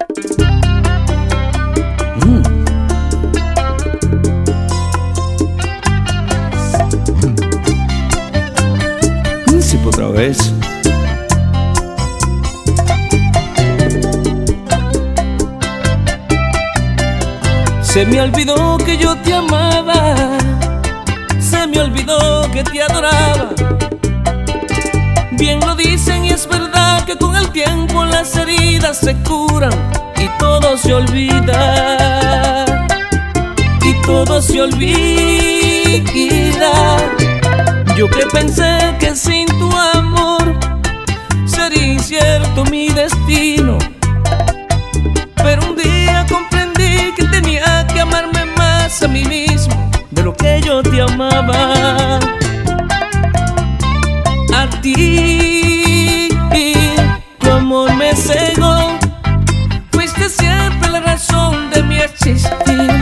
Sí, otra vez. Se me olvidó que yo te amaba, se me olvidó que te adoraba. Bien lo dicen y es verdad que con el tiempo las heridas se curan y todo se olvida, y todo se olvida. Yo que pensé que sin tu amor sería incierto mi destino, pero un día comprendí que tenía que amarme más a mí mismo de lo que yo te amaba. A ti, tu amor me cegó, fuiste siempre la razón de mi existir.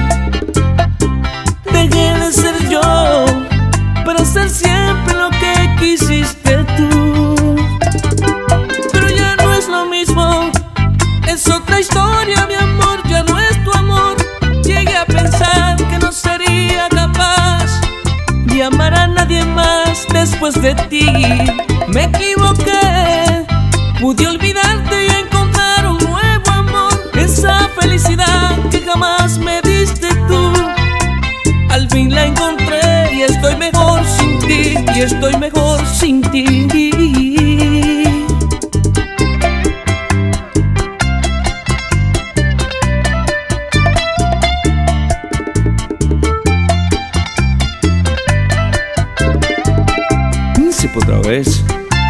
Dejé de ser yo para ser siempre lo que quisiste tú, pero ya no es lo mismo, es otra historia, mi amor, ya no es tu amor. Llegué a pensar que no sería capaz de amar a nadie más después de ti. Me equivoqué, pude olvidarte y encontrar un nuevo amor, esa felicidad que jamás me diste tú. Al fin la encontré y estoy mejor sin ti, y estoy mejor sin ti. Sí, otra vez.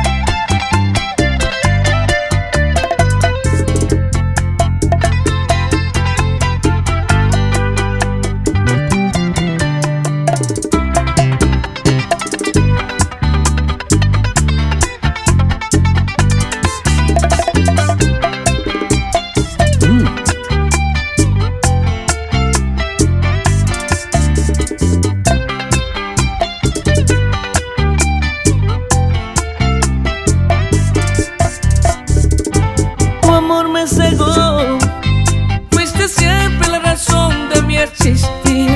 Me cegó, fuiste siempre la razón de mi existir.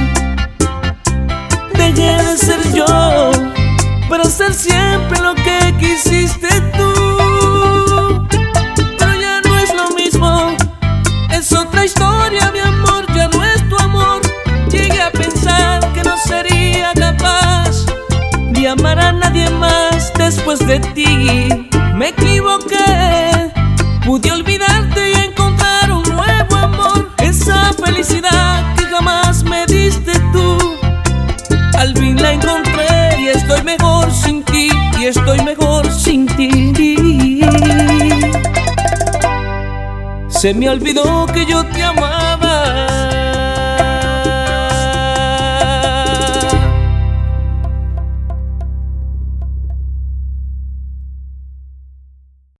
Dejé de ser yo para ser siempre lo que quisiste tú, pero ya no es lo mismo, es otra historia, mi amor, ya no es tu amor. Llegué a pensar que no sería capaz de amar a nadie más después de ti. Me equivoqué, pude olvidarte y encontrar un nuevo amor, esa felicidad que jamás me diste tú. Al fin la encontré y estoy mejor sin ti, y estoy mejor sin ti. Se me olvidó que yo te amaba,